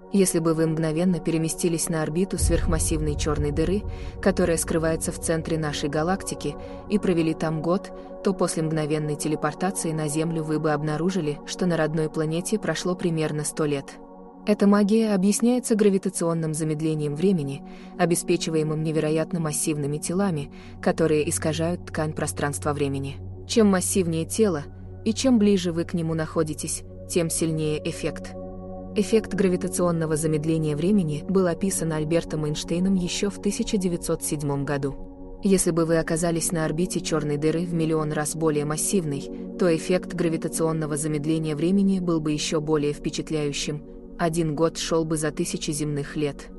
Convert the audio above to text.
Если бы вы мгновенно переместились на орбиту сверхмассивной черной дыры, которая скрывается в центре нашей галактики, и провели там год, то после мгновенной телепортации на Землю вы бы обнаружили, что на родной планете прошло примерно 100 лет. Эта магия объясняется гравитационным замедлением времени, обеспечиваемым невероятно массивными телами, которые искажают ткань пространства-времени. Чем массивнее тело, и чем ближе вы к нему находитесь, тем сильнее эффект. Эффект гравитационного замедления времени был описан Альбертом Эйнштейном еще в 1907 году. Если бы вы оказались на орбите черной дыры в миллион раз более массивной, то эффект гравитационного замедления времени был бы еще более впечатляющим. 1 год шел бы за 1000 земных лет.